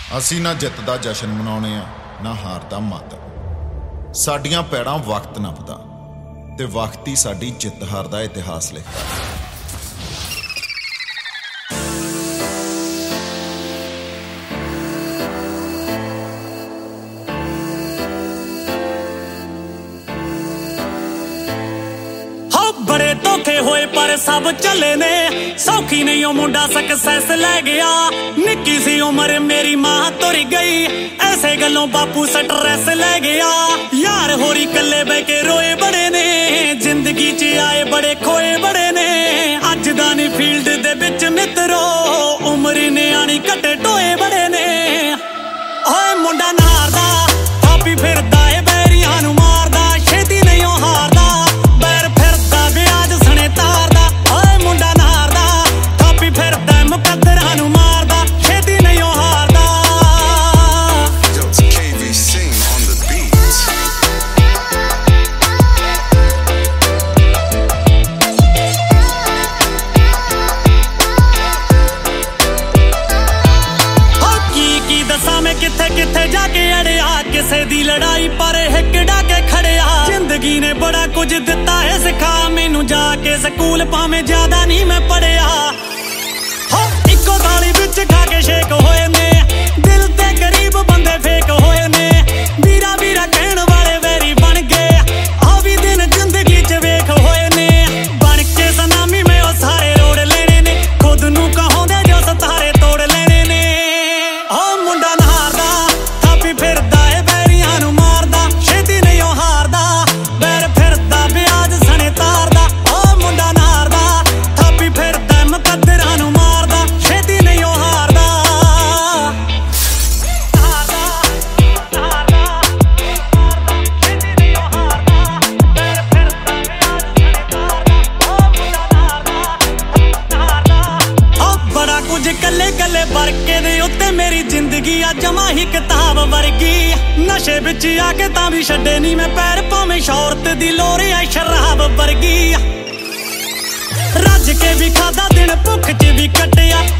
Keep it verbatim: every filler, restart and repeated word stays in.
ਅਸੀਂ ਨਾ ਜਿੱਤ ਦਾ ਜਸ਼ਨ ਮਨਾਉਣੇ ਆ ਨਾ ਹਾਰ ਦਾ ਮੱਤ। ਸਾਡੀਆਂ ਪੈੜਾਂ ਵਕਤ ਨੱਪਦਾ ਤੇ ਵਕਤ ਹੀ ਸਾਡੀ ਜਿੱਤ ਹਾਰ ਦਾ ਇਤਿਹਾਸ ਲਿਖਦਾ। बड़े धोखे होए पर सब चले ने, सौखी नहीं ओ मुंडा सक्सेस लै गया। निक्की सी उम्र मेरी मां तुर गई, ऐसे गल्लों बापू स्ट्रेस लै गया। यार होरी कल्ले बह के रोए बड़े ने, जिंदगी च आए बड़े खोए बड़े ने। अज दा नी फील्ड दे विच मित्रो, उम्र न्याणी कट्टे टोए बड़े ने। ओए मुंडा नारदा थापी फिरदा ए बैरियां नू मारदा, छेती नहीं ओ हारदा बैर फिरदा ब्याज सने तारदा। ओए मुंडा नारदा थापी फिरदा मुकद्दरां नू मारदा, छेती नहीं ओ हारदा। किथे किथे जाके अड़िया, किसे दी लड़ाई पर हिक डाके खड़िया। जिंदगी ने बड़ा कुछ दिता है सिखा, मैनू जाके स्कूल भावें ज्यादा नहीं मैं पढ़िया। हो इको थाली विच खा के शेक होए ने, दिल ते गरीब बंदे फेक होए ने। वीरा वीरा कहण वाले वैरी बन गए, आ भी दिन जिंदगी च वेख होए ने। बन के सनामी में ओ सारे रोड़ लेने ने, खुद नू कहोंदे जो सतारे तोड़ लेने ने। ओ मुंडा फिरदा ए बैरियां नू मारदा, छेती नहीं ओ हारदा बैर फिरदा ब्याज सने तारदा। ओ मुंडा नारदा थापी फिरदा मुकद्दरां नू मारदा, छेती नहीं ओ हारदा। हारदा हारदा छेती नहीं ओ हारदा बैर फिरदा ब्याज सने तारदा। ओ मुंडा नारदा हारदा। ओ बड़ा कुछ कल्ले कल्ले बरके दे उत्ते मेरी जिंदगी आ जमा ही किताब वर्गी। नशे विच आके तां भी छड्डे नी मैं पैर, भावें शौहरत दी लोर आ शराब वर्गी। रज के भी खादा दिन भुख च भी कट्टिया,